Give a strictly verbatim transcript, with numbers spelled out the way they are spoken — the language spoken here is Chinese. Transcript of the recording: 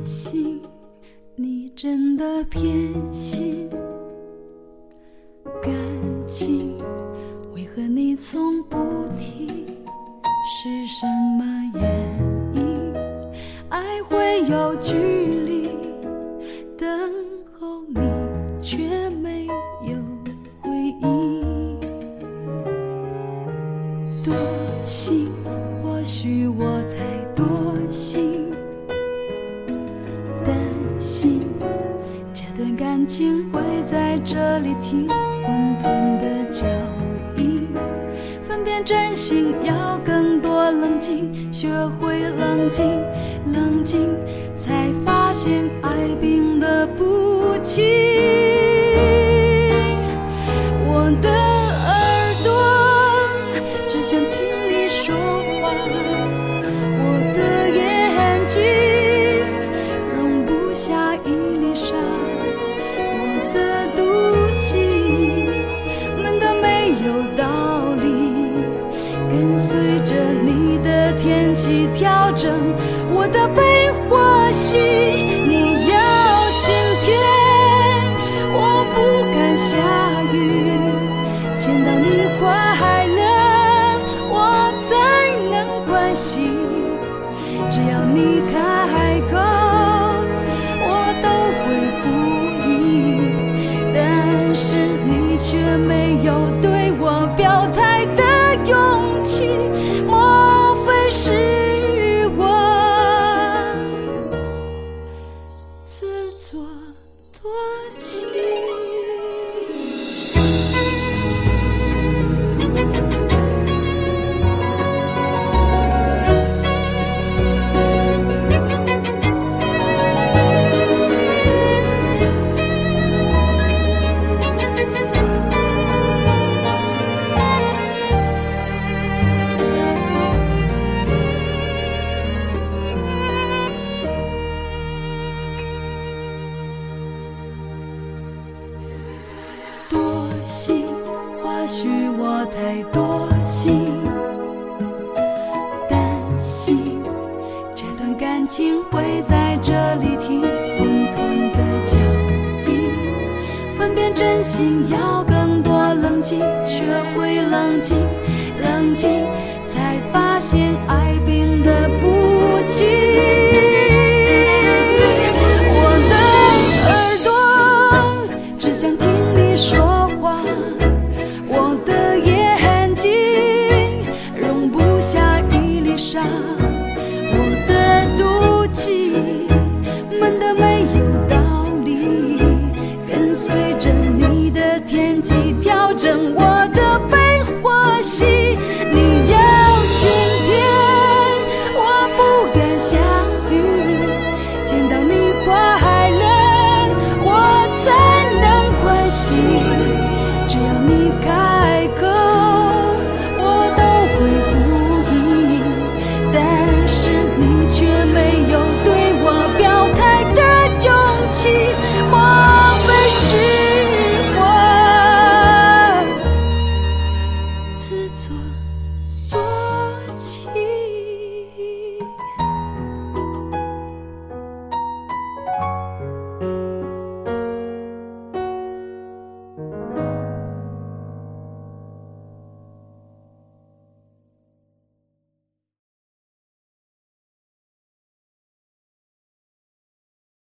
心，你真的偏心？感情为何你从不提？是什么原因？爱会有距离，等候你却没有回应。多心，或许我太多心，担心这段感情会在这里停，混沌的脚印，分辨真心要更多冷静，学会冷静，冷静才发现爱病得不轻。我的耳朵只想听你说话，我的眼睛容不下一粒沙，我的妒忌闷得没有道理，跟随着你的天气调整我的悲或喜。你要晴天，我不敢下雨，见到你快乐我才能关心。只要你开口我都会附议，但是你却没有对我表态的勇气，莫非是我自作多情？多心，或许我太多心，担心这段感情会在这里停，混沌的脚印，分辨真心要更多冷静，学会冷静，冷静才发现爱